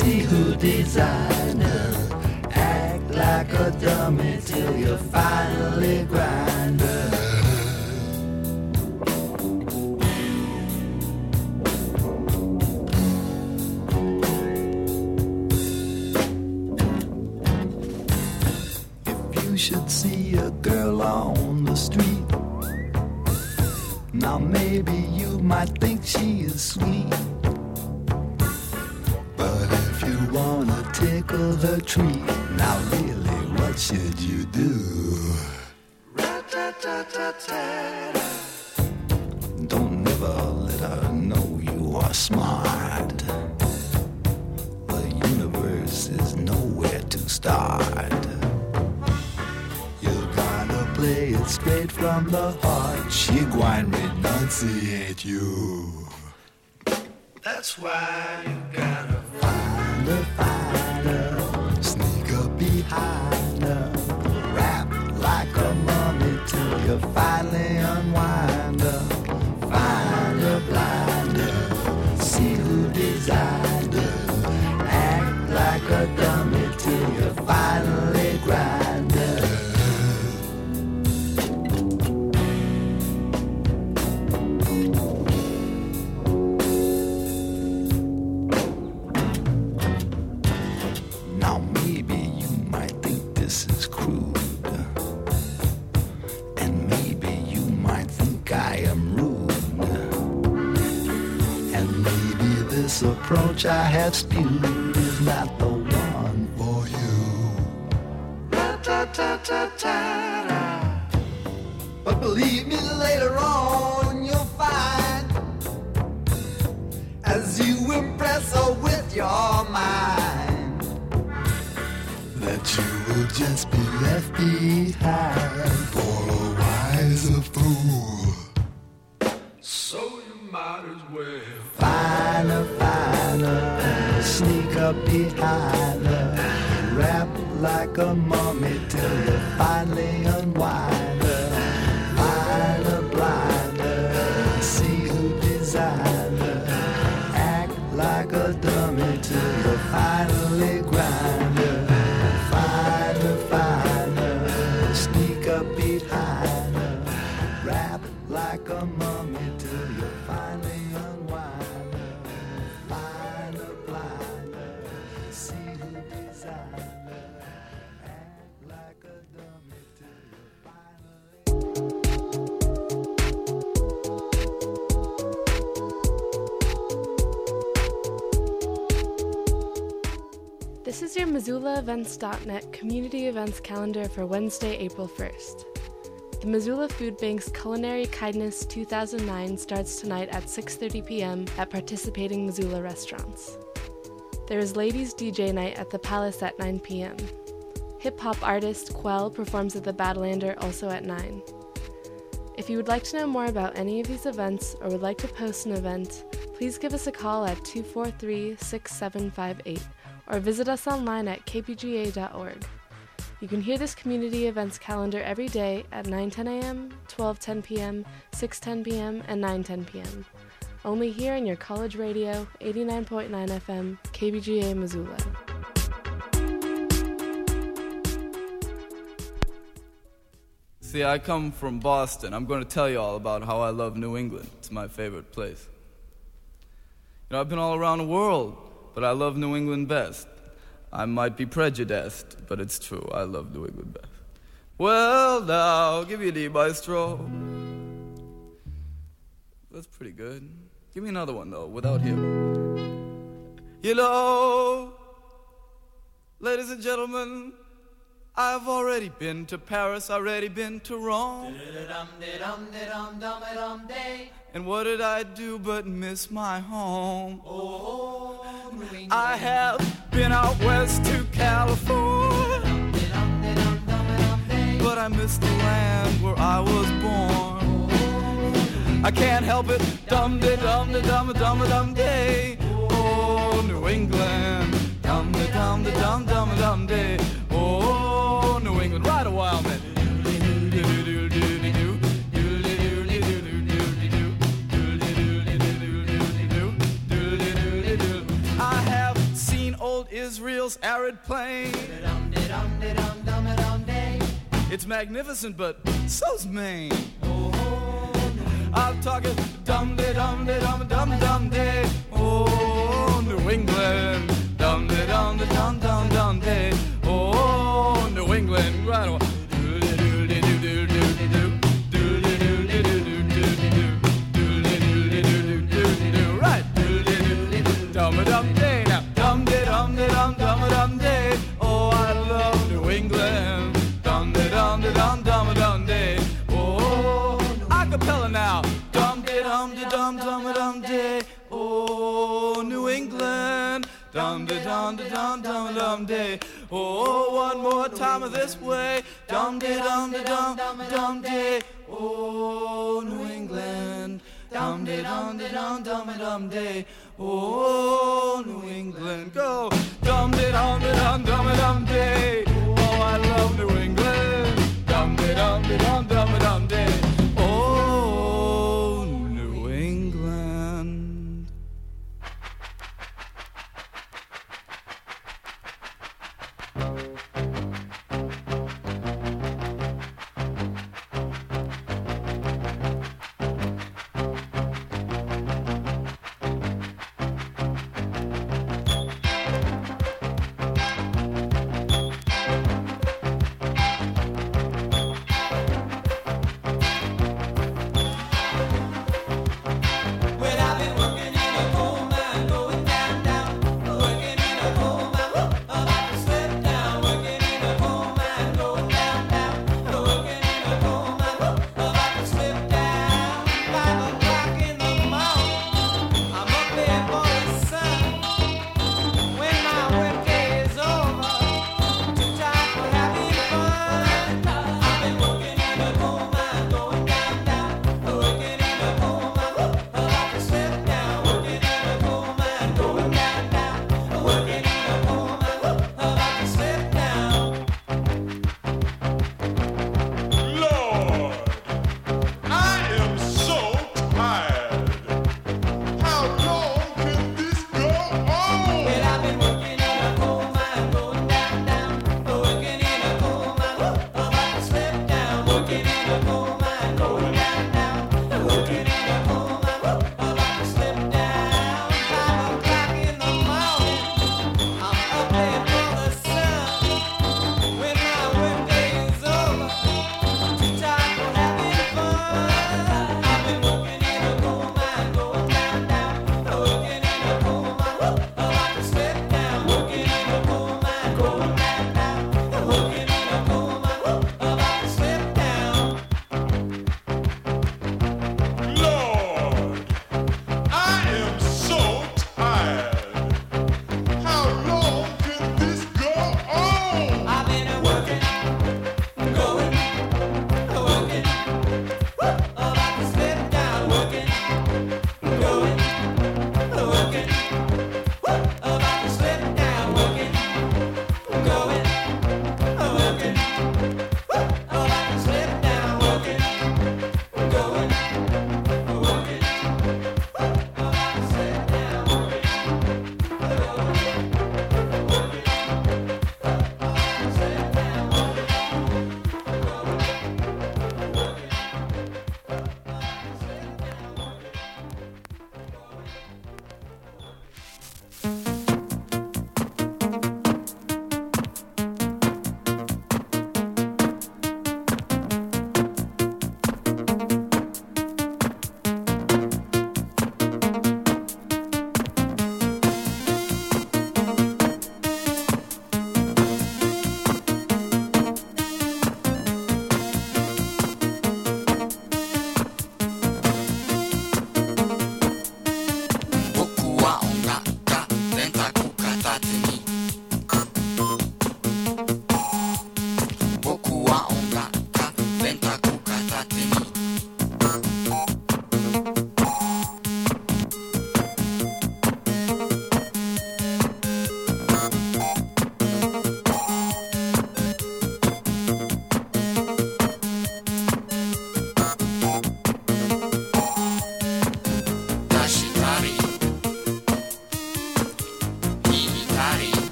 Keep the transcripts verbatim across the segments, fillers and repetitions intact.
See who designed her. Act like a dummy till you finally grind her. If you should see a girl on the street, now maybe you might think she is sweet, but if you wanna tickle her treat, now really what should you do? Don't never let her know you are smart. The universe is nowhere to start. You gotta play it straight from the heart. She gwine renunciate you. That's why you gotta find her, find her, sneak up behind her, rap like a mummy till you finally unwind her. Find her, blind her, see who designed her. Act like a dummy till you finally grind her. Now maybe you might think this is crude, and maybe you might think I am rude, and maybe this approach I have spewed is not the one for you. But believe me, later on you'll find, as you impress her with your mind, that you will just be left behind for a wiser fool. So you might as well find her, find her, sneak up behind her, rap like a mummy till you finally unwind her. Find her, blind her, see who designed her. Act like a dummy till you finally grind her. Find her, find her, sneak up behind her, rap like a mummy till you finally unwind her. Find her, blind her, see who designed her. Act like a dummy till you finally. This is your Missoula Events dot net community events calendar for Wednesday, April first. The Missoula Food Bank's Culinary Kindness two thousand nine starts tonight at six thirty p.m. at participating Missoula restaurants. There is Ladies D J Night at the Palace at nine p.m. Hip-hop artist Quell performs at the Badlander also at nine. If you would like to know more about any of these events or would like to post an event, please give us a call at two four three, six seven five eight or visit us online at k p g a dot org. You can hear this community events calendar every day at nine ten a.m., twelve ten p.m., six ten p.m., and nine ten p.m. Only here in your college radio, eighty-nine point nine F M, K B G A Missoula. See, I come from Boston. I'm going to tell you all about how I love New England. It's my favorite place. You know, I've been all around the world, but I love New England best. I might be prejudiced, but it's true. I love New England best. Well, now, give me a D, maestro. That's pretty good. Give me another one, though, without him. You know, ladies and gentlemen, I've already been to Paris, already been to Rome. And what did I do but miss my home? I have been out west to California, but I miss the land where I was born. I can't help it, dum-de-dum-de-dum-de-dum-de-dum-de. Oh, New England, dum-de-dum-de-dum-dum-dum-de. Oh, New England, right a while, man. I have seen old old Israel's arid plain. It's magnificent, but so's Maine. I'm talking dum de dum de dum dum dum de. Oh, New England, dum de dum de dum dum dum de. Oh, New England, right on. Right, dum dum day now, dum de dum de dum dum dum day. Oh, I love New England, dum de dum de dum dum dum day. Oh, acapella now, dum de dum de dum dum dum day. Oh, New England, dum de dum de dum dum dum day. Oh, one more time of this way, dum de dum de dum dum day. Oh, New England, dum de dum de dum dum dum day. Oh, New England, go, dum de dum de dum dum dum day. Oh, I love New England, dum de dum de dum dum dum day. Oh, New England.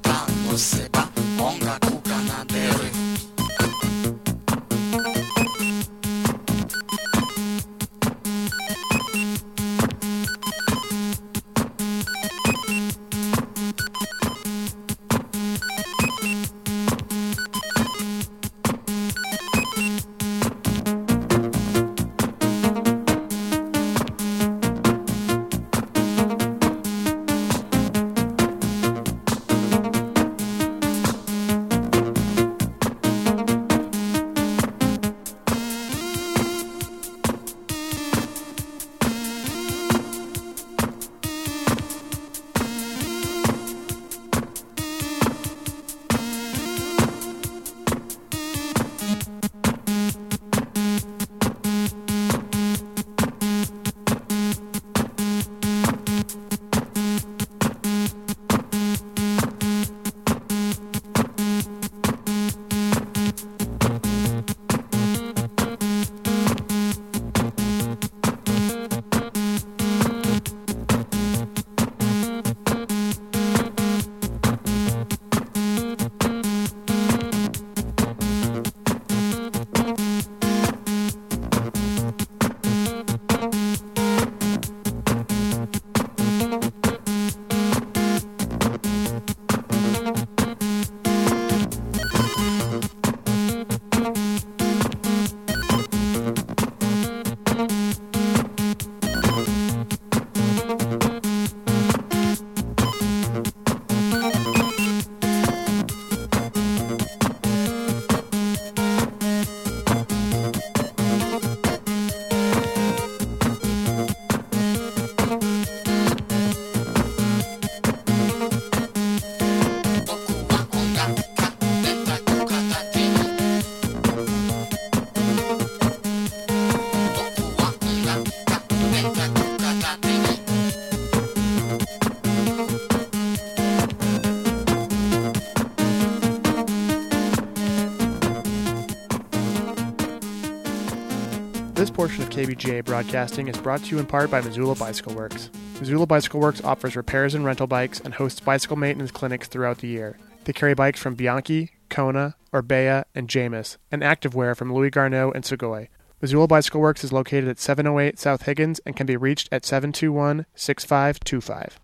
たのせば音楽がなでる This portion of K B G A broadcasting is brought to you in part by Missoula Bicycle Works. Missoula Bicycle Works offers repairs and rental bikes and hosts bicycle maintenance clinics throughout the year. They carry bikes from Bianchi, Kona, Orbea, and Jamis, and activewear from Louis Garneau and Sugoi. Missoula Bicycle Works is located at seven oh eight South Higgins and can be reached at seven two one, six five two five.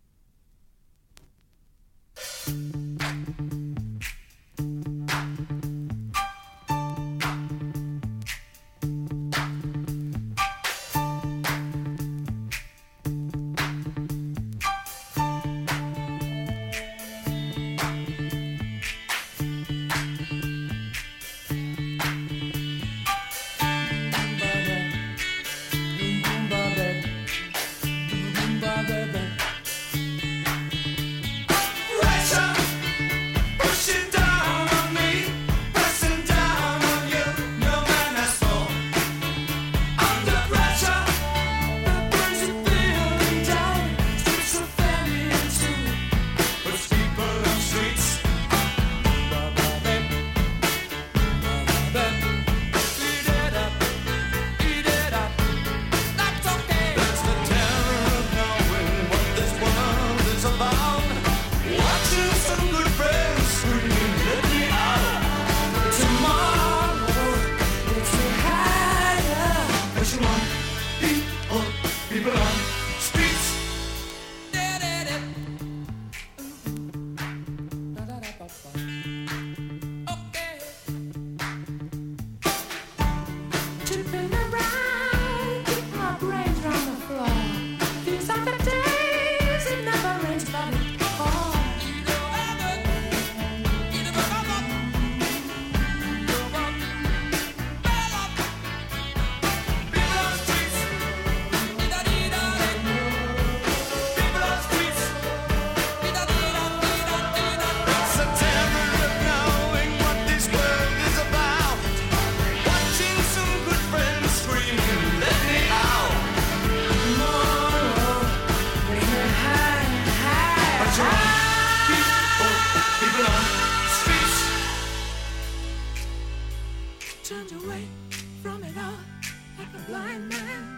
Turned away from it all like a blind man.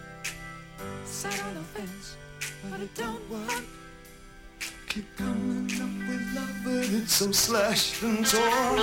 Sat on the fence, but it don't work. Keep coming up with love. need some slashed and torn.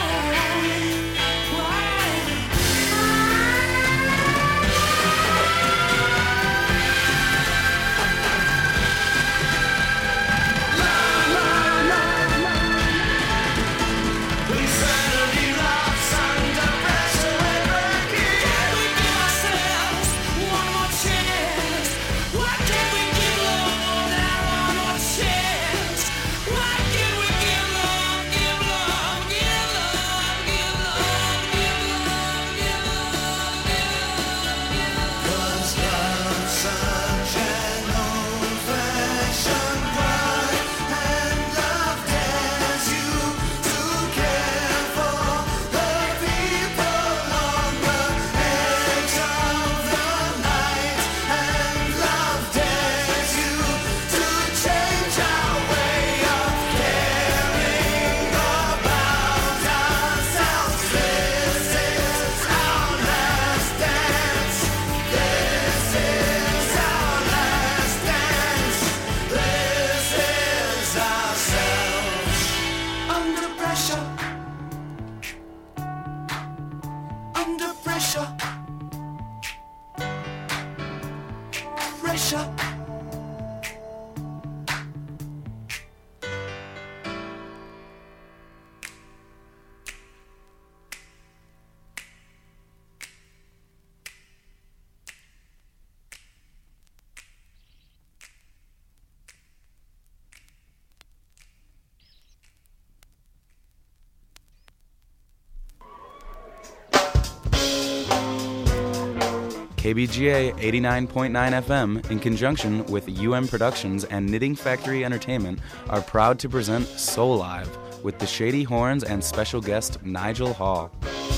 K B G A eighty-nine point nine F M, in conjunction with U M Productions and Knitting Factory Entertainment, are proud to present Soul Live with the Shady Horns and special guest Nigel Hall.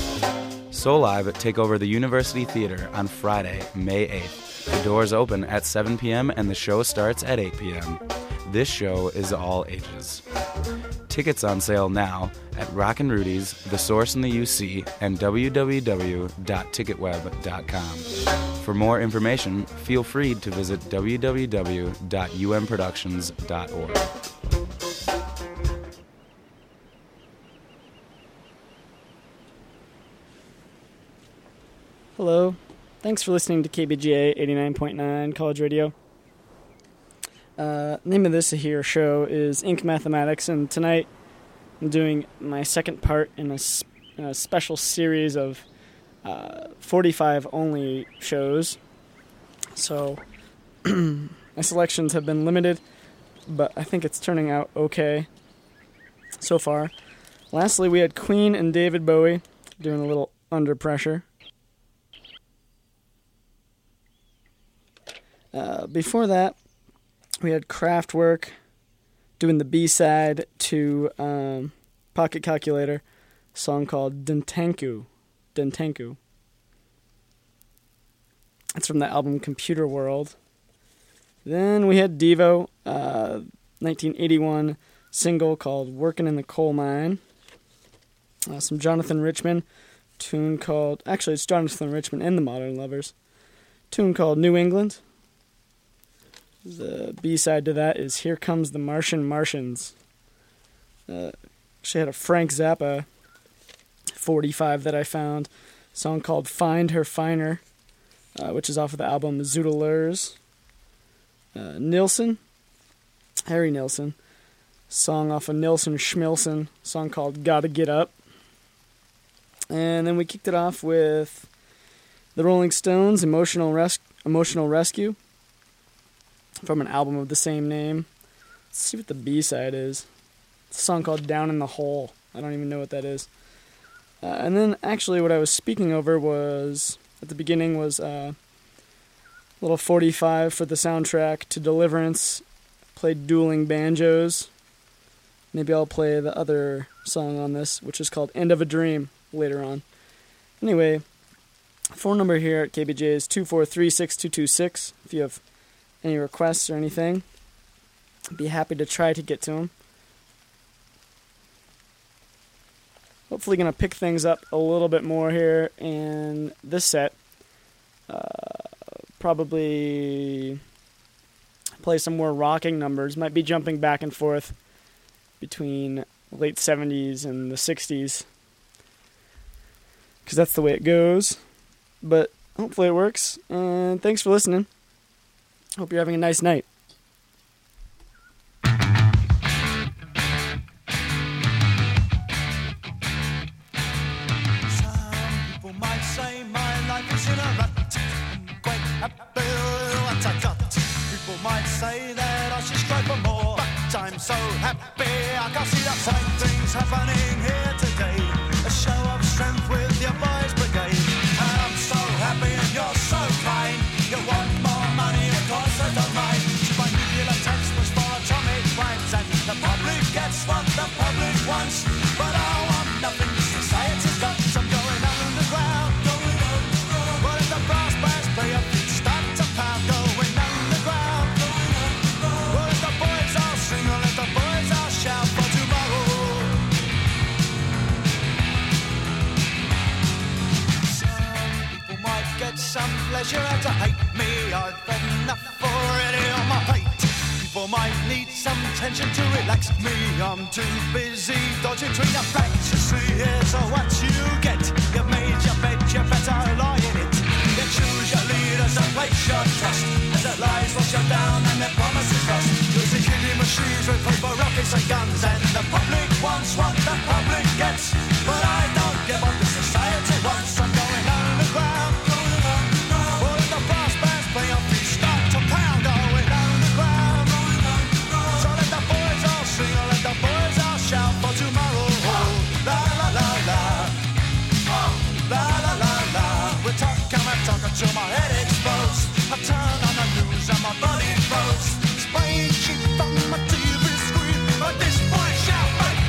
Soul Live take over the University Theater on Friday, May eighth. The doors open at seven p.m. and the show starts at eight p.m. This show is all ages. Tickets on sale now at Rockin' Rudy's, The Source in the U C, and w w w dot ticketweb dot com. For more information, feel free to visit w w w dot u m productions dot org. Hello. Thanks for listening to K B G A eighty-nine point nine College Radio. Uh, name of this here show is Ink Mathematics, and tonight I'm doing my second part in a, in a special series of uh, forty-five only shows. So my selections have been limited, but I think it's turning out okay so far. Lastly, we had Queen and David Bowie doing a little Under Pressure. Uh, before that, we had Kraftwerk doing the B-side to um, Pocket Calculator, a song called Dentanku. Dentanku. It's from the album Computer World. Then we had Devo, uh, nineteen eighty-one single called Workin' in the Coal Mine. Uh, some Jonathan Richman, tune called... Actually, it's Jonathan Richman and the Modern Lovers. Tune called New England. The B-side to that is Here Comes the Martian Martians. Uh, actually had a Frank Zappa forty-five that I found. A song called Find Her Finer, uh, which is off of the album Zoodlers. Uh, Nilsson, Harry Nilsson. Song off of Nilsson Schmilsson. Song called Gotta Get Up. And then we kicked it off with the Rolling Stones, Emotional Res- Emotional Rescue, from an album of the same name. Let's see what the B-side is. It's a song called Down in the Hole. I don't even know what that is. Uh, and then actually what I was speaking over was, at the beginning was uh, a little forty-five for the soundtrack to Deliverance. Played Dueling Banjos. Maybe I'll play the other song on this, which is called End of a Dream, later on. Anyway, phone number here at K B J is two four three, six two two six. If you have any requests or anything, I'd be happy to try to get to them. Hopefully going to pick things up a little bit more here in this set. Uh, probably play some more rocking numbers. Might be jumping back and forth between late seventies and the sixties. Because that's the way it goes. But hopefully it works. And thanks for listening. Hope you're having a nice night. Say that I should strive for more, but I'm so happy I can't see that same things happening here today. A show of strength with your boys brigade. And I'm so happy and you're so kind. You want more money, of course I don't mind. My nuclear text was for atomic rhymes, and the public gets what the public wants. But I want nothing society's got. So I'm going underground, going underground. But if the brass bands play up, start to pound, going underground. Some pleasure out to hate me. I've had enough already on my plate. People might need some tension to relax me. I'm too busy dodging between the facts. You see, here's what you get. You've made your bed, you better lie in it. You choose your leaders and place your trust. As their lies wash you down and their promises lost. Using killing machines with paper, rockets and guns. And the public wants what the public gets. But I don't give up the society wants. I'm going underground. Till my head explodes, I turn on the news and my body froze. Spraying shit from my T V screen, but this boy shout, hey,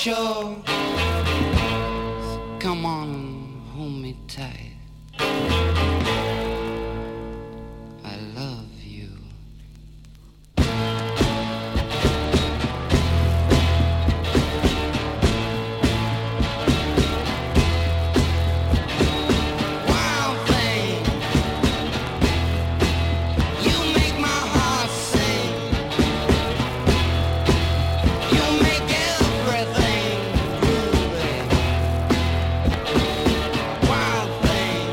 sure. Come on and hold me tight. I love you. Wild thing, you make my heart sing. You make everything groovy. Wild thing.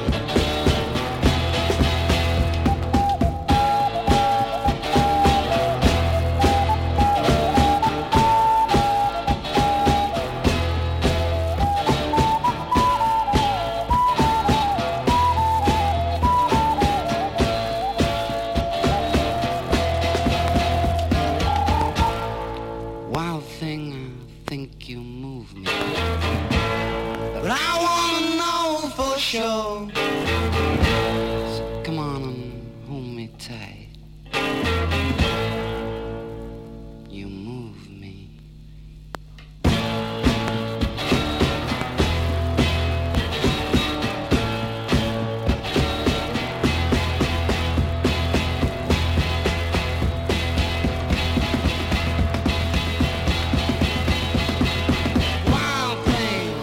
Wild thing, I think you move me. But I wanna know for sure. So come on and hold me tight. You move me. Wild thing,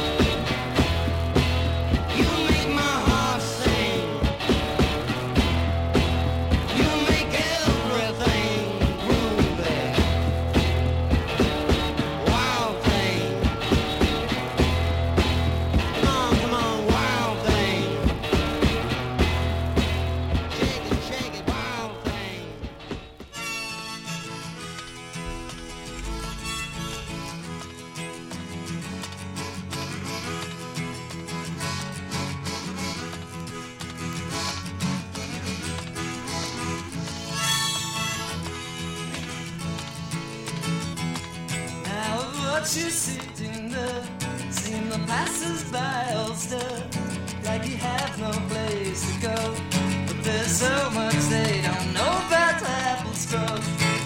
you make my heart sing. You make everything groovy. Wild thing, come on, come on, wild thing. Shake it, shake it, wild thing. Now of what you're sitting there, seem the passers-by all stare, like you have no place to go. But there's so much they don't know about apple scrub.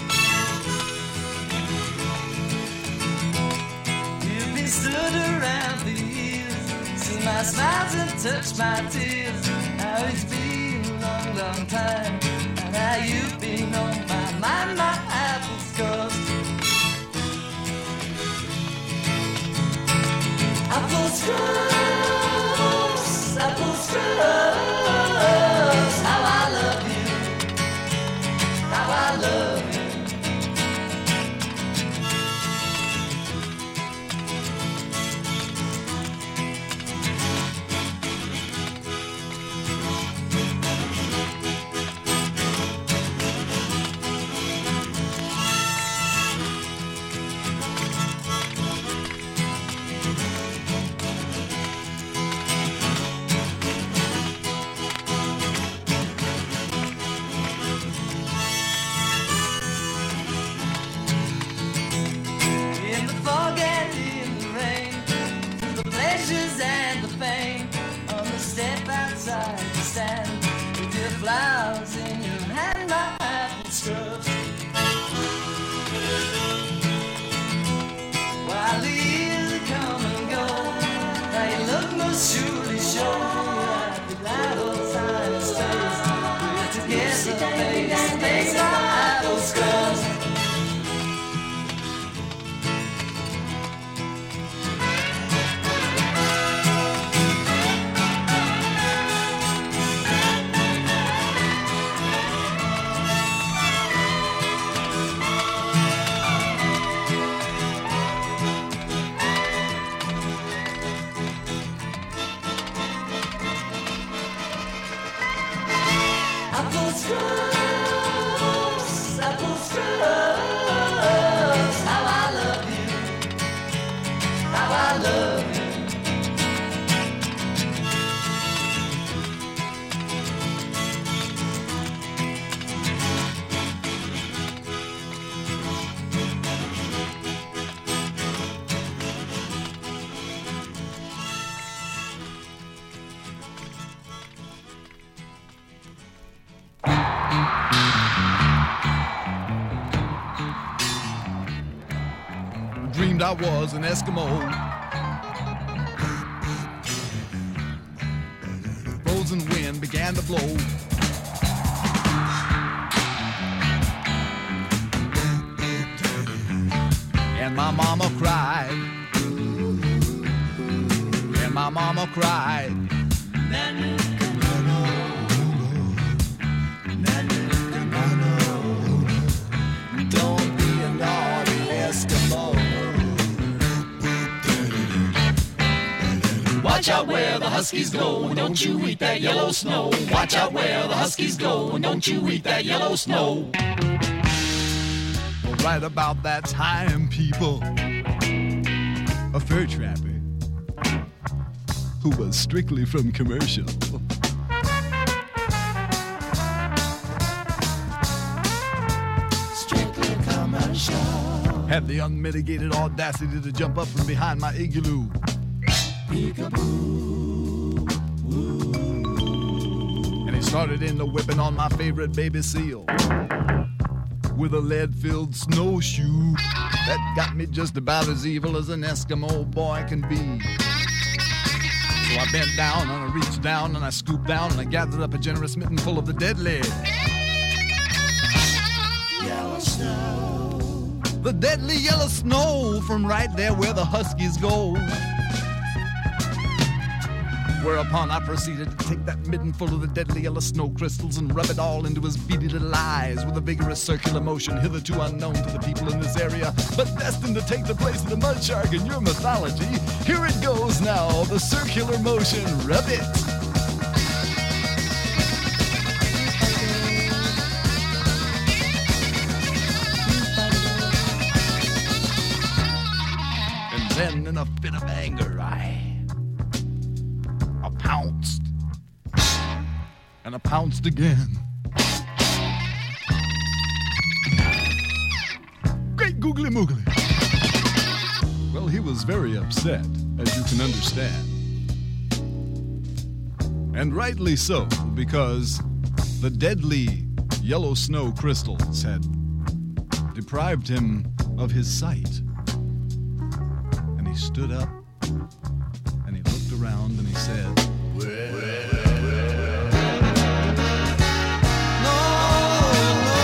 You've been stood around for years, seen my smiles and touched my tears. Now it's been a long, long time, and now you've been on my mind, my apple scrub. Apple scrubs, apple scrubs. How I love you, how I love you. In the fog and in the rain, through the pleasures and the pain, on the step outside you stand, with your flowers in your hand, my apple scrubs. While the years come and go, now your look must surely show that the light of time stays. We're together face to face, my apple scrubs. Apple scrubs, apple scrubs. How I love you, how I love you. dreamed I was an Eskimo. Frozen wind began to blow. And my mama cried. And my mama cried. Don't be a naughty Eskimo. Watch out where the Huskies go, and don't you eat that yellow snow. Watch out where the Huskies go, and don't you eat that yellow snow. Right about that time, people, a fur trapper who was strictly from commercial Strictly commercial. had the unmitigated audacity to jump up from behind my igloo. Peekaboo. And he started in the whipping on my favorite baby seal with a lead-filled snowshoe that got me just about as evil as an Eskimo boy can be. So I bent down and I reached down and I scooped down and I gathered up a generous mitten full of the deadly Yellow snow. The deadly yellow snow from right there where the Huskies go. Whereupon I proceeded to take that midden full of the deadly yellow snow crystals and rub it all into his beady little eyes with a vigorous circular motion hitherto unknown to the people in this area, but destined to take the place of the mud shark in your mythology. Here it goes now, the circular motion, rub it. And then in a fit of anger, I... I pounced, and I pounced again. Great googly moogly. Well, he was very upset, as you can understand. And rightly so, because the deadly yellow snow crystals had deprived him of his sight. And he stood up, and he looked around, and he said, well, well, well, no, no,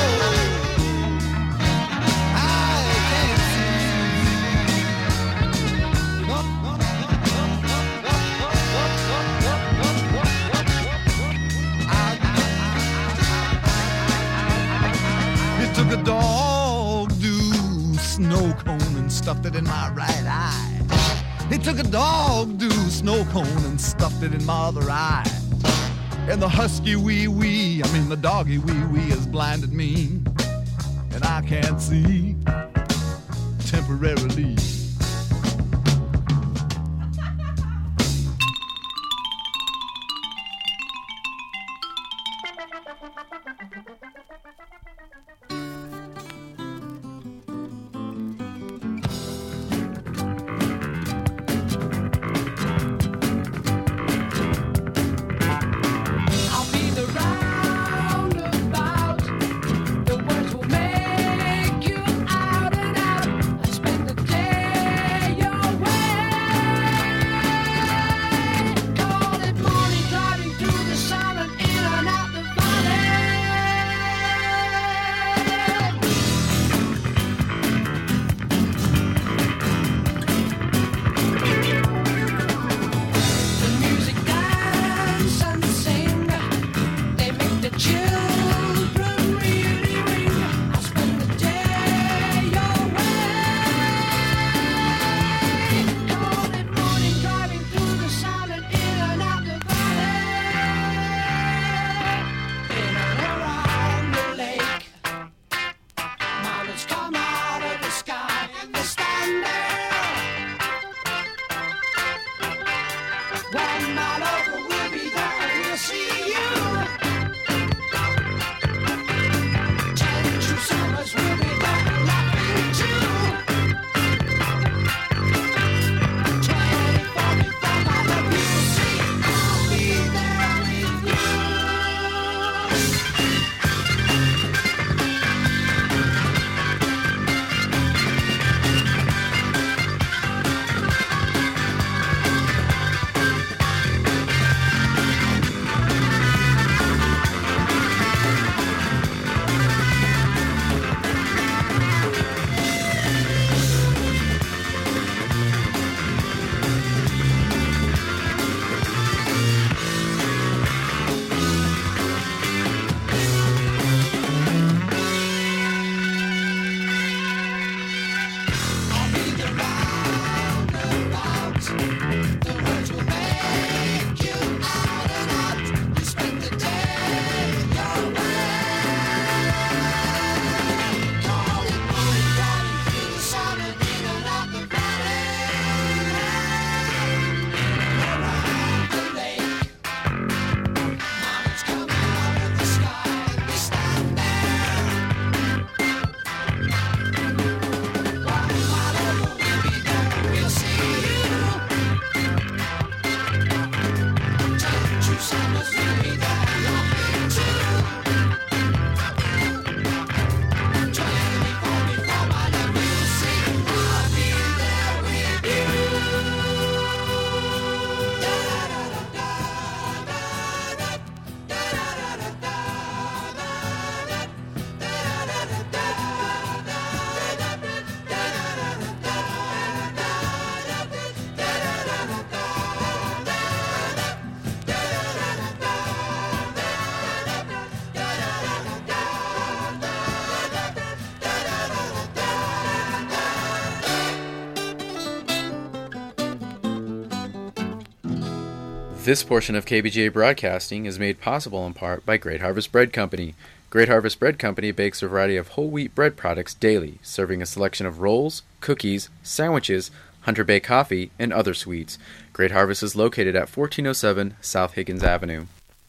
I can't see. No, no, no, no, no, no, no, no, no, no. He took a dog-do snow cone and stuffed it in my right eye. He took a dog-do snow cone and stuffed it in my other eye. And the husky wee-wee, I mean the doggy wee-wee has blinded me. And I can't see temporarily. The words will make you out and out. I spend the day This portion of K B G A Broadcasting is made possible in part by Great Harvest Bread Company. Great Harvest Bread Company bakes a variety of whole wheat bread products daily, serving a selection of rolls, cookies, sandwiches, Hunter Bay coffee, and other sweets. Great Harvest is located at fourteen oh seven South Higgins Avenue.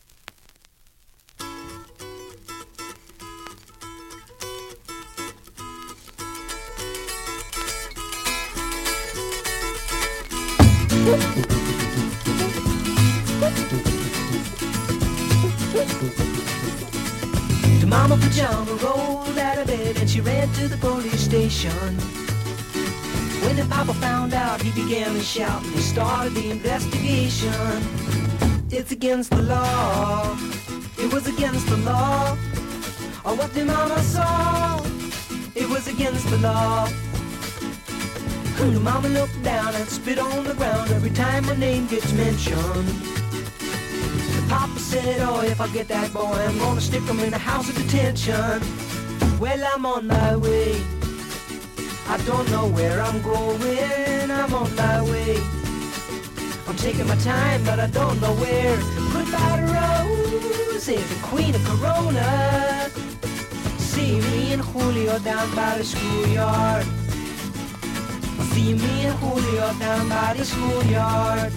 The mama pajama rolled out of bed and she ran to the police station. When the papa found out, he began to shout and he started the investigation. It's against the law. It was against the law. Or what the mama saw. It was against the law. The mama looked down and spit on the ground every time her name gets mentioned. The papa said, oh, if I get that boy, I'm gonna stick him in a house of detention. Well, I'm on my way. I don't know where I'm going. I'm on my way. I'm taking my time, but I don't know where. Goodbye to Rosie, the queen of Corona. See me and Julio down by the schoolyard. See me and Julio down by the schoolyard.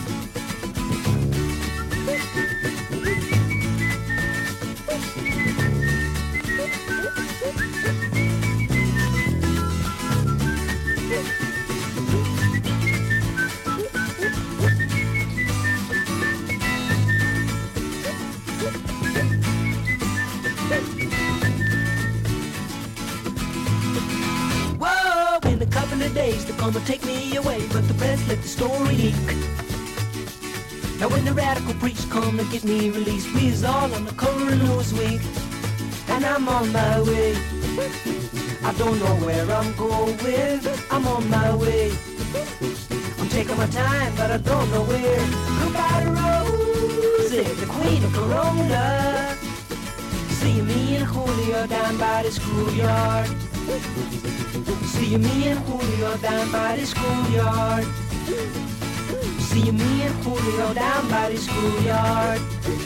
Days to come and take me away, but the press let the story leak. Now when the radical preach come to get me released, we is all on the cover of Newsweek, and I'm on my way. I don't know where I'm going, I'm on my way. I'm taking my time, but I don't know where. Goodbye to Rosie, the queen of Corona. See me and Julio down by the schoolyard. See me and Julio down by the schoolyard. See me and Julio down by the schoolyard.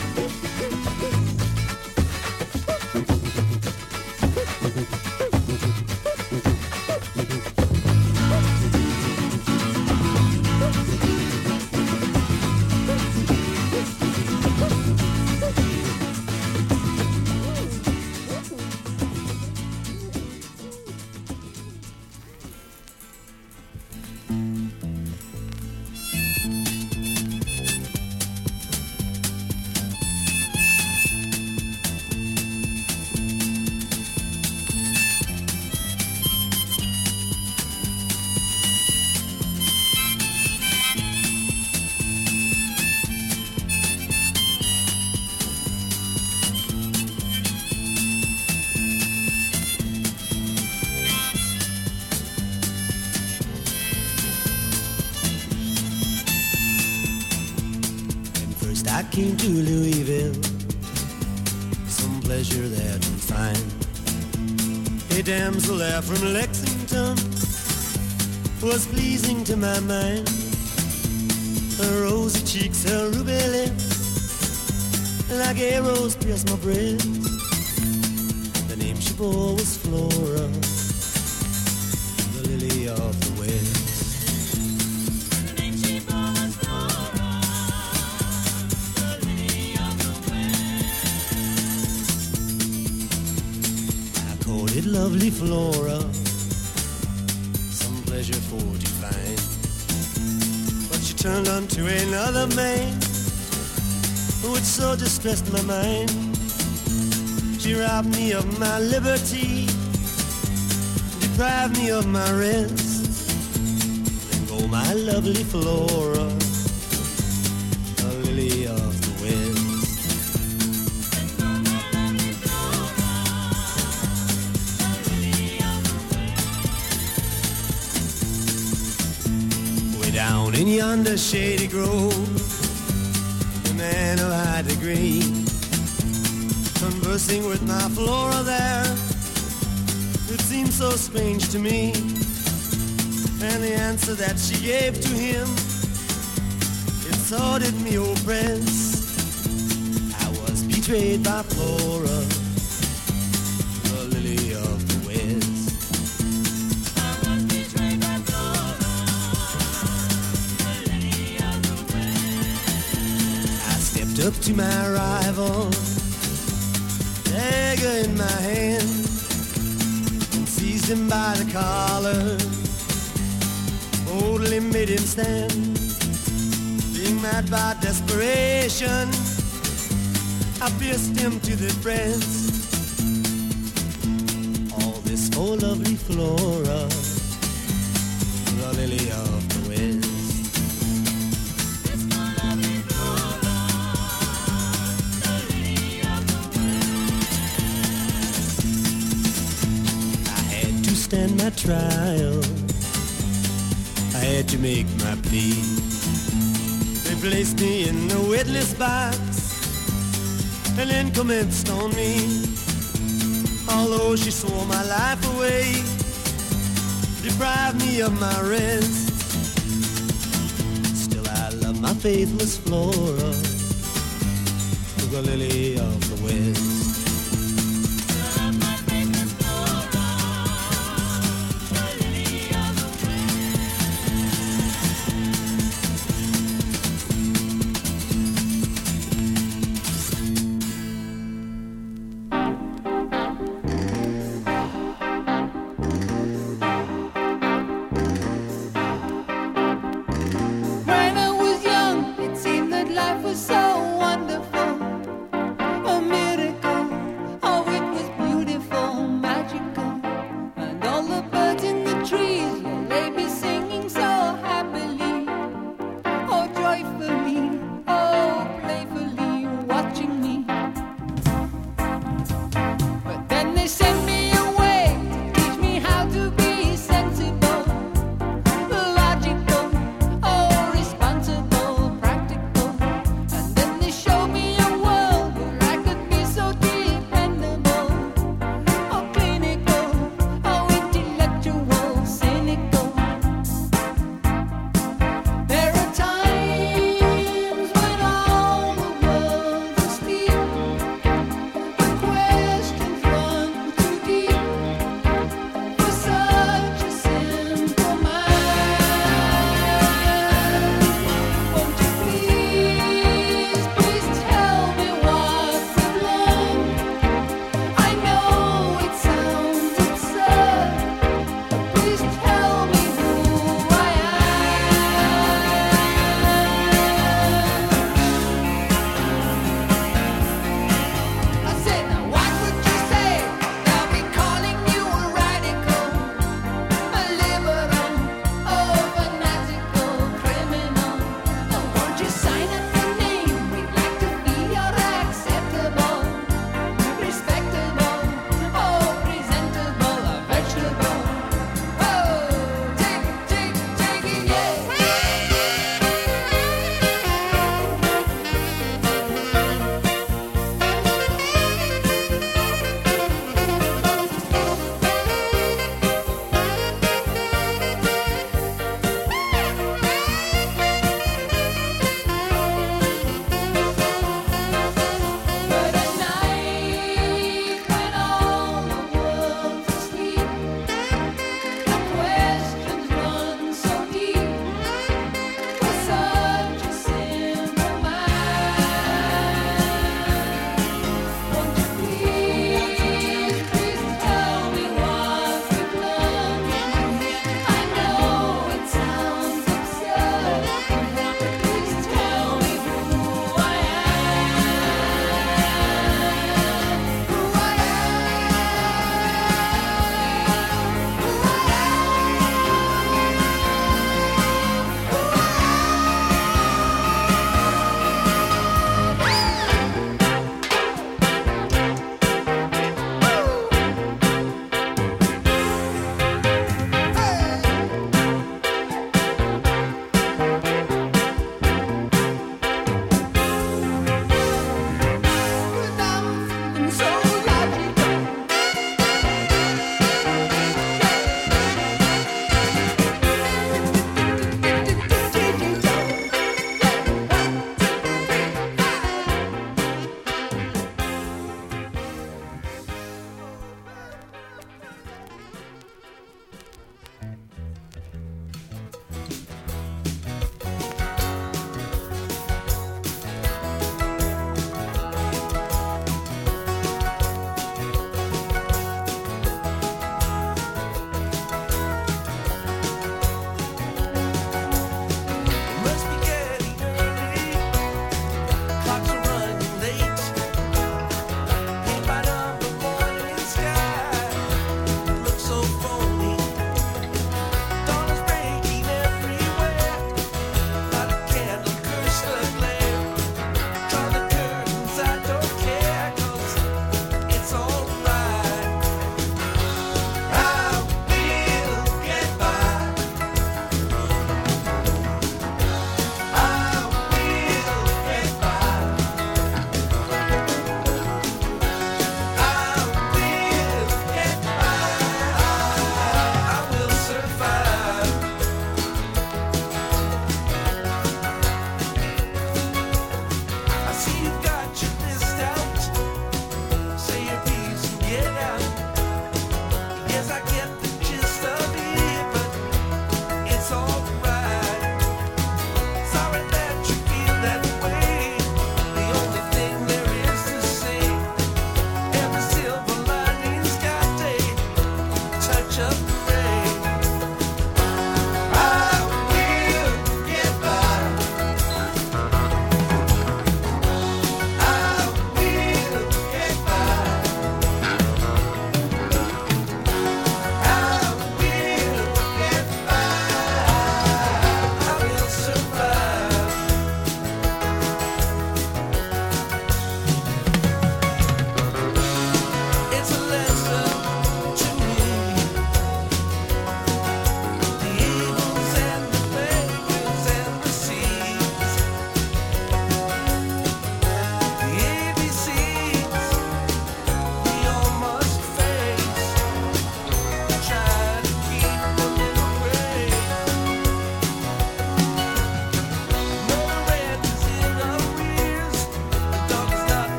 I came to Louisville, some pleasure there to find. A damsel there from Lexington was pleasing to my mind. Her rosy cheeks, her ruby lips, like arrows pierce my breast. The name she bore was Flora, the lily of the west. The name she bore was Flora, the lily of the west. I called it lovely Flora, some pleasure for to find. But she turned unto another man, which so distressed my mind. She robbed me of my liberty, deprived me of my rest. Then go my lovely Flora, a lily of the west. Then go my lovely Flora, a lily of the west. Way down in yonder shady grove, man of high degree, conversing with my Flora there, it seemed so strange to me. And the answer that she gave to him, it sorted me oppressed. I was betrayed by Flora, the lily of the west. I was betrayed by Flora, the lily of the west. I stepped up to my rival, dagger in my hand, and seized him by the collar, boldly made him stand. Being mad by desperation, I pierced him to the breast. All this for lovely Flora, the lily of the west. Stand my trial, I had to make my plea. They placed me in a witness box and then commenced on me. Although she swore my life away, deprived me of my rest, still I love my faithless Flora, the lily of the west. Life was so wonderful, a miracle.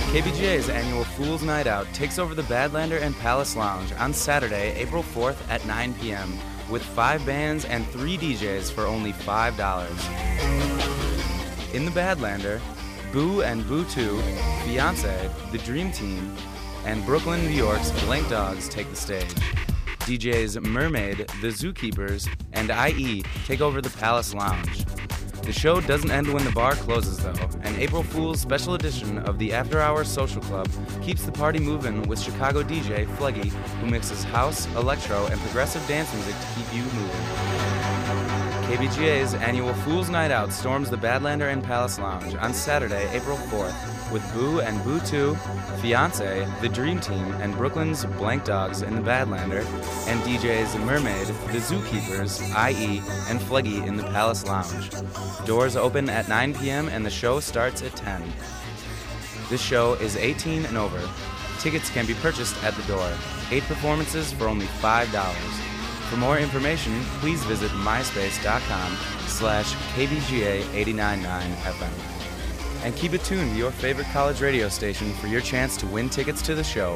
K B G A's annual Fool's Night Out takes over the Badlander and Palace Lounge on Saturday, April fourth at nine p.m. with five bands and three D Js for only five dollars. In the Badlander, Boo and Boo two, Fiancé, The Dream Team, and Brooklyn, New York's Blank Dogs take the stage. D Js Mermaid, The Zookeepers, and I E take over the Palace Lounge. The show doesn't end when the bar closes, though. An April Fool's special edition of the After Hours Social Club keeps the party moving with Chicago D J Fleggy, who mixes house, electro, and progressive dance music to keep you moving. K B G A's annual Fool's Night Out storms the Badlander and Palace Lounge on Saturday, April fourth, with Boo and Boo two, Fiancé, The Dream Team, and Brooklyn's Blank Dogs in the Badlander, and D Js Mermaid, The Zookeepers, I E, and Fleggy in the Palace Lounge. Doors open at nine p.m. and the show starts at ten. This show is eighteen and over. Tickets can be purchased at the door. Eight performances for only five dollars. For more information, please visit myspace.com slash KBGA899FM. And keep it tuned to your favorite college radio station for your chance to win tickets to the show.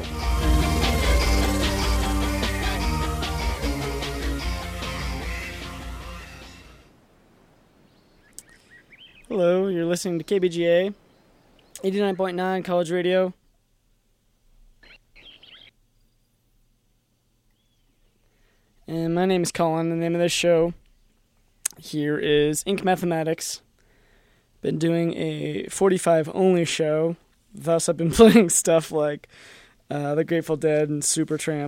Hello, you're listening to K B G A eighty-nine point nine College Radio. And my name is Colin. The name of this show here is Ink Mathematics. Been doing a forty-five only show, thus I've been playing stuff like uh, The Grateful Dead and Supertramp.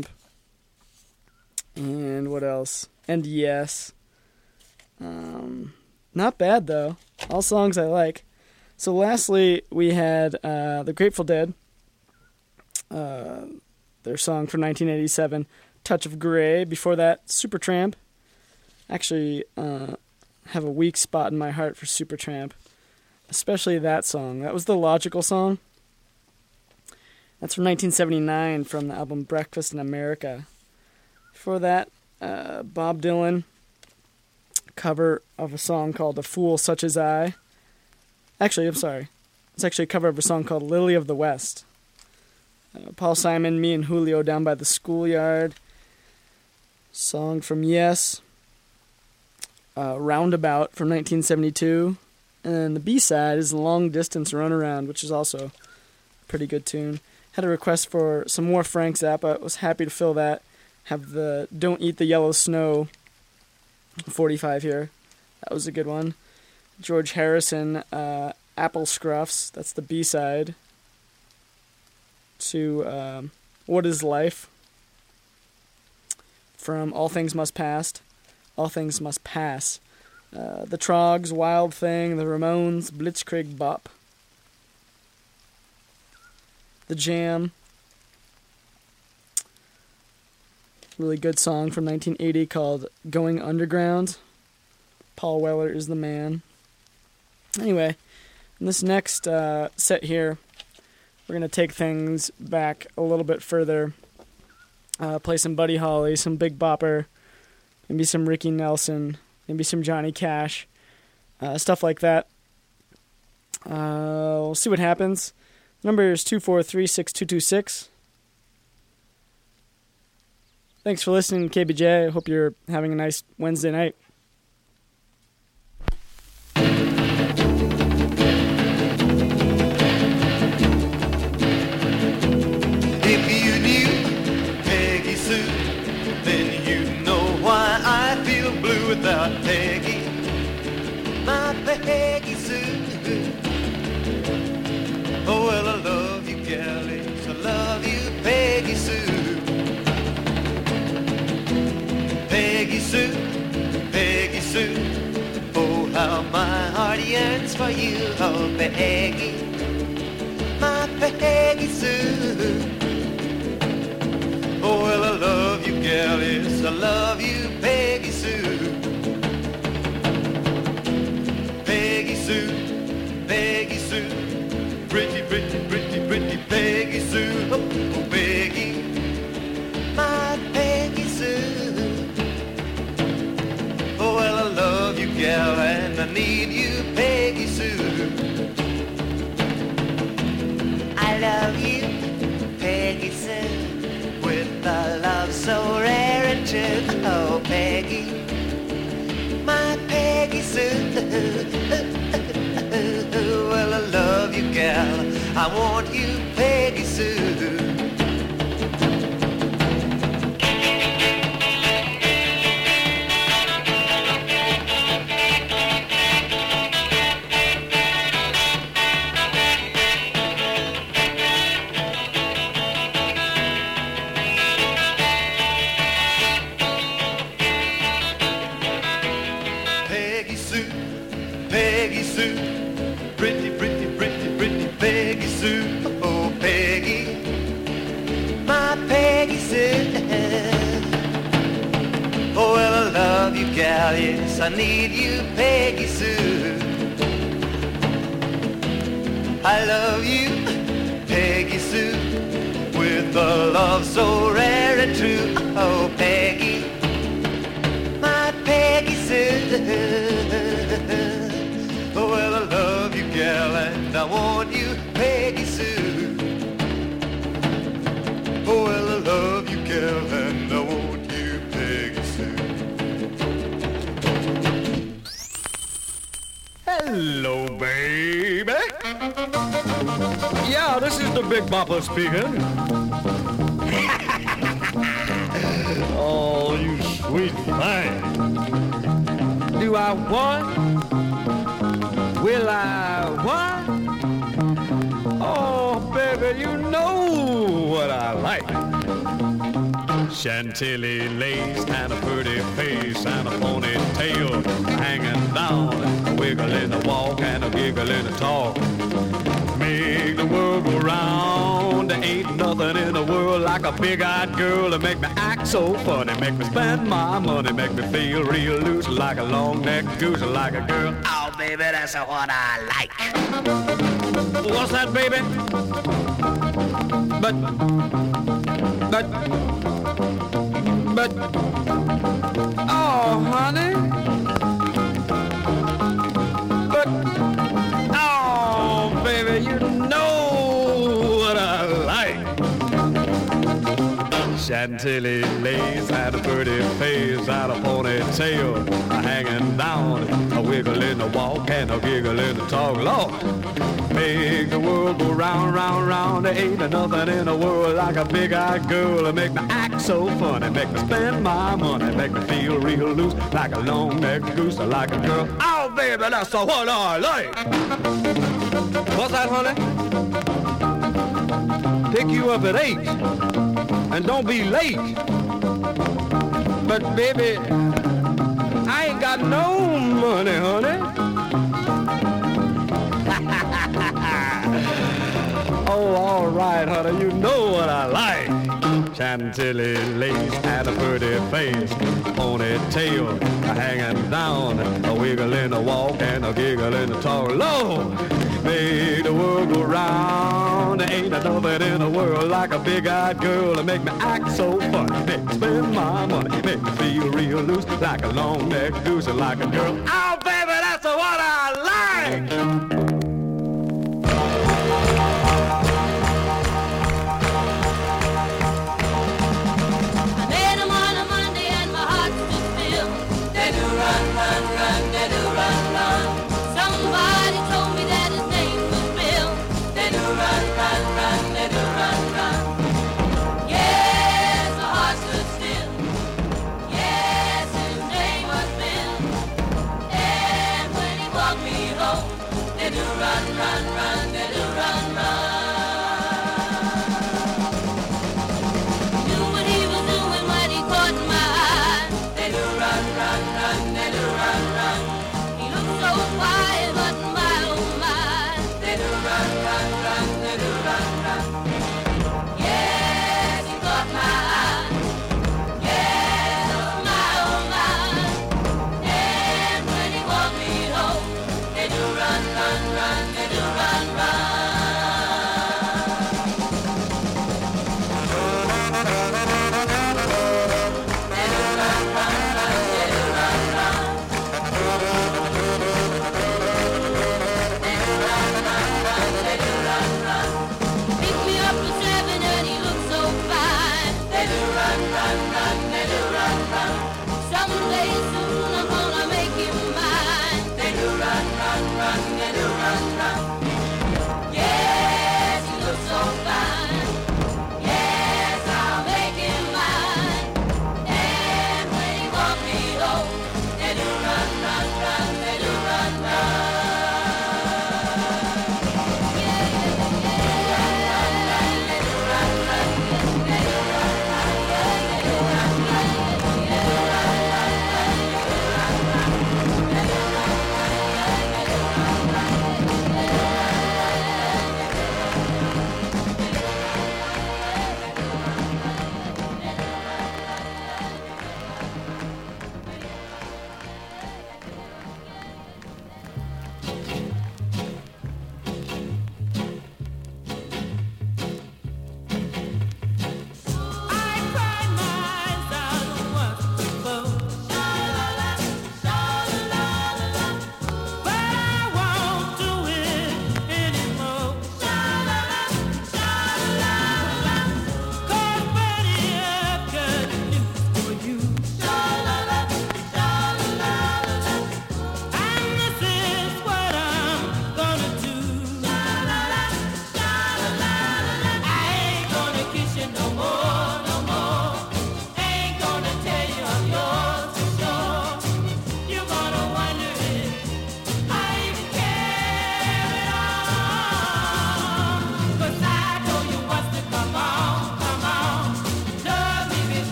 And what else? And Yes. Um, not bad though. All songs I like. So lastly, we had uh, The Grateful Dead. Uh, their song from nineteen eighty-seven, Touch of Grey. Before that, Supertramp. Actually, uh, have a weak spot in my heart for Supertramp. Especially that song. That was the Logical song. That's from nineteen seventy-nine from the album Breakfast in America. Before that, uh, Bob Dylan. Cover of a song called A Fool Such As I. Actually, I'm sorry. It's actually a cover of a song called Lily of the West. Uh, Paul Simon, Me and Julio Down by the Schoolyard. Song from Yes. Uh, Roundabout from nineteen seventy-two. And the B-side is Long Distance Runaround, which is also a pretty good tune. Had a request for some more Frank Zappa. Was happy to fill that. Have the Don't Eat the Yellow Snow forty-five here. That was a good one. George Harrison, uh, Apple Scruffs. That's the B-side to um, What Is Life from All Things Must Pass. All Things Must Pass. Uh, the Trogs, Wild Thing, The Ramones, Blitzkrieg Bop. The Jam. Really good song from nineteen eighty called Going Underground. Paul Weller is the man. Anyway, in this next uh, set here, we're going to take things back a little bit further. Uh, play some Buddy Holly, some Big Bopper, maybe some Ricky Nelson, maybe some Johnny Cash, uh, stuff like that. Uh, we'll see what happens. The number is two four three, six two two six. Thanks for listening to K B J. I hope you're having a nice Wednesday night. If you knew Peggy Sue, then you know why I feel blue without Peggy. My Peggy Sue. Oh, well, I love you, galleys. I love you, Peggy Sue. Peggy Sue, Peggy Sue. Oh, how my heart yearns for you, oh, Peggy. My Peggy Sue. Oh, well, I love you, gal, yes, I love you, Peggy Sue. Peggy Sue, Peggy Sue. Pretty, pretty, pretty, pretty Peggy Sue. Oh, oh, Peggy, my Peggy Sue. Oh, well, I love you, gal, and I need you, Peggy Sue. I love Well, I love you, gal. I want you, Peggy Sue. Yes, I need you, Peggy Sue. I love you, Peggy Sue, with a love so rare and true. Oh, Peggy, my Peggy Sue. Oh, well, I love you, gal, and I want you, Peggy Sue. Oh, well, I love you, gal, and I want you, Peggy Sue. Hello, baby. Yeah, this is the Big Bopper speaking. Oh, you sweet thing. Do I want? Will I what? Oh, baby, you know what I like. Chantilly lace and a pretty face and a ponytail hanging down, a wiggle in the walk and a giggle in the talk. Make the world go round. There ain't nothing in the world like a big-eyed girl to make me act so funny, make me spend my money, make me feel real loose like a long-necked goose, like a girl. Oh, baby, that's what I like. What's that, baby? But, but, but, oh, honey. But, oh, baby, you know what I like. Chantilly lace had a pretty face, had a ponytail hanging down, a wiggle in the walk and a giggle in the talk. Lord, make the world go round, round, round. There ain't nothing in the world like a big-eyed girl to make me act so funny, make me spend my money, make me feel real loose like a long-necked goose, like a girl. Oh, baby, that's what I like. What's that, honey? Pick you up at eight, and don't be late. But, baby, I ain't got no money, honey. Oh, all right, honey, you know what I like. Chantilly lace and a pretty face, ponytail hanging down, a wiggle in the walk and a giggle in the talk. Lord, make the world go round. There ain't nothing in the world like a big-eyed girl to make me act so funny, make me spend my money, make me feel real loose like a long-necked goose, like a girl. Oh, baby, that's what I like. Run, run, run, they do run, run.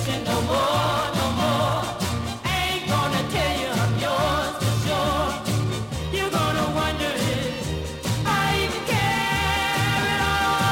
kissing no more, no more. Ain't gonna tell you I'm yours for sure. You're gonna wonder if I even care at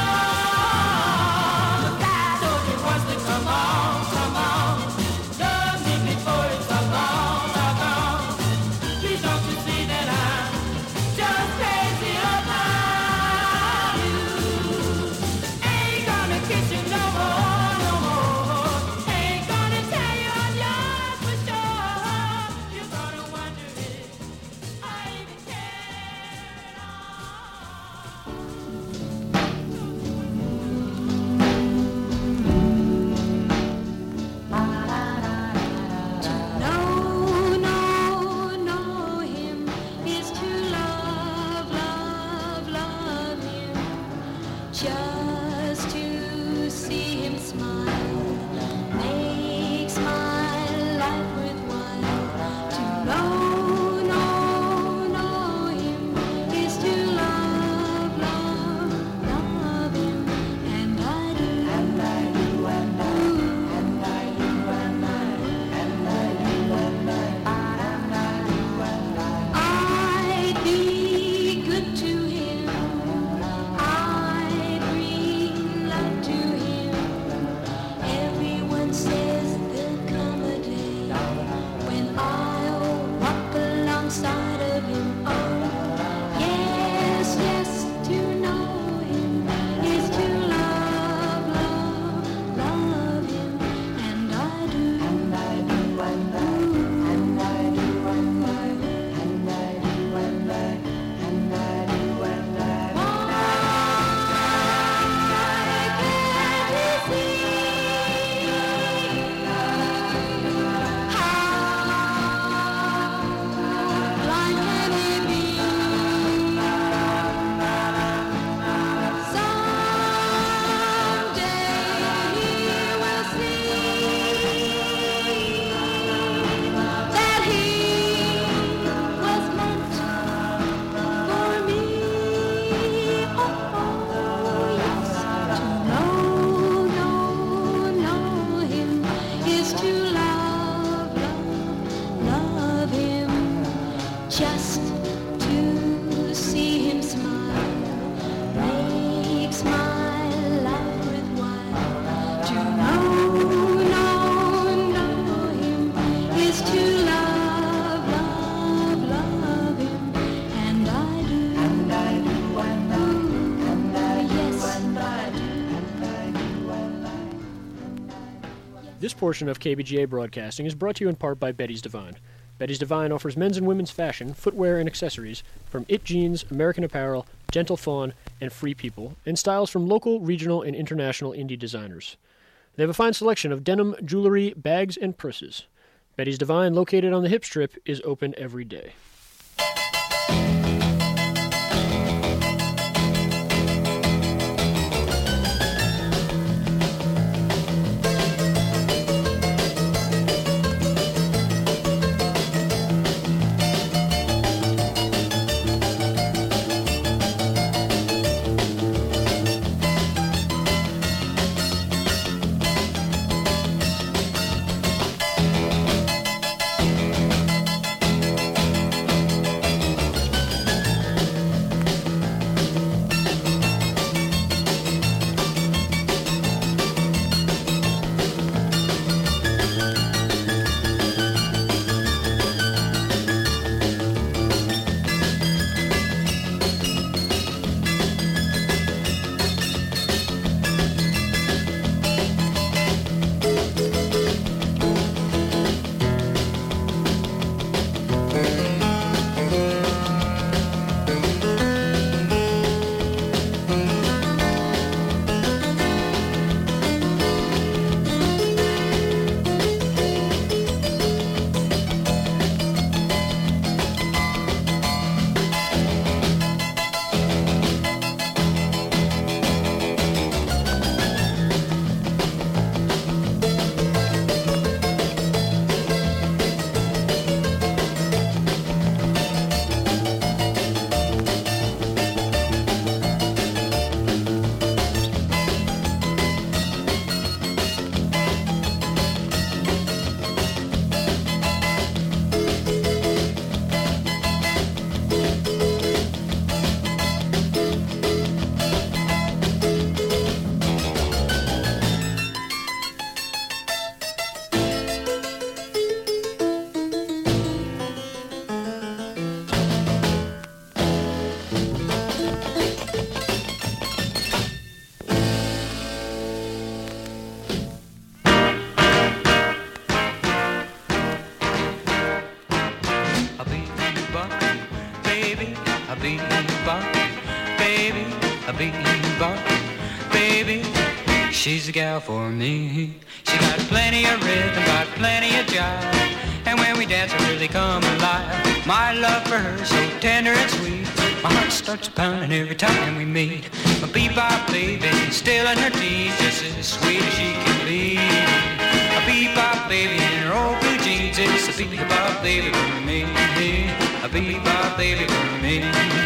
all. But I told you once to come on, come on. Love me before it's all gone, all gone. Please don't you see that I'm just crazy about you. Ain't gonna kiss you no more, no more. Ain't gonna tell you I'm yours for sure. You're gonna wonder if I even care at No, no, know him is to love, love, love him. Just to see him smile makes my life worthwhile. To know, know, know him is to love, love, love him. And I do, and I do, and I do, and I do, and I do, and I do, and I do, and I do. I'd be good to him. I'd bring love to him. Everyone says there'll come a day when I'll walk alongside of him. Oh, yes, yes, to know him is to love, love, love him. And I do, and I do, and I do, and I do, and I do, and I do, and I do, and I do, and I do. Blind can he be? Someday he will see that he was meant for me. Oh, yes, to know, know, know him is to love, love, love him. Just to see him smile makes my life worthwhile. To know, know, know him is to love, love, love him. And I do, and I do, and I do, and I do, yes, and I do, and I do, and I do. This portion of K B G A Broadcasting is brought to you in part by Betty's Divine. Betty's Divine offers men's and women's fashion, footwear, and accessories from It Jeans, American Apparel, Gentle Fawn, and Free People, and styles from local, regional, and international indie designers. They have a fine selection of denim, jewelry, bags, and purses. Betty's Divine, located on the Hip Strip, is open every day. she's the gal for me. She got plenty of rhythm, got plenty of jive, and when we dance I really come alive. My love for her so tender and sweet, my heart starts pounding every time we meet. My bebop baby still in her teens, just as sweet as she can be. A bebop baby in her old blue jeans, it's a bebop baby for me. A bebop baby for me.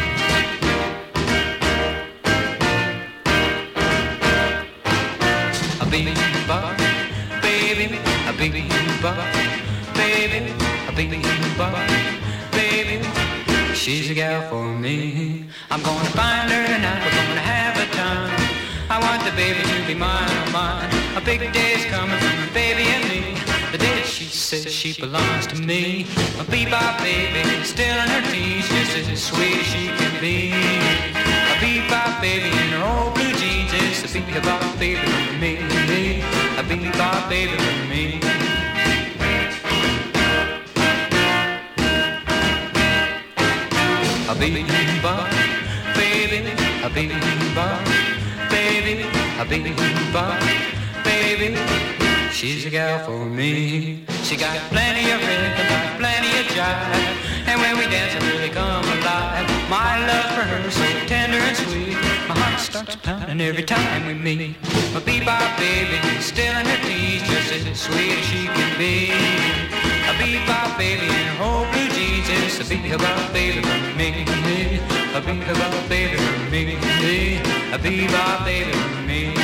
A bebop baby, a bebop baby, a bebop baby, she's a gal for me. I'm gonna find her tonight, we're gonna have a time. I want the baby to be mine, oh mine. A big day's coming for my baby and me, the day that she says she belongs to me. My bebop baby, still in her teens, just as sweet as she can be. A bebop baby in her old blue jeans, it's a bebop baby for me. A bebop baby for me. A bebop baby, a bebop baby, a bebop baby, she's a gal for me. She got plenty of rhythm, got plenty of jive, and when we dance I really come alive. My love for her so tender and sweet, my heart starts pounding every time we meet. My bebop baby still in her teens, just as sweet as she can be. A bebop baby in her old blue jeans, it's a bebop baby for me. A bebop baby for me. A bebop baby for me.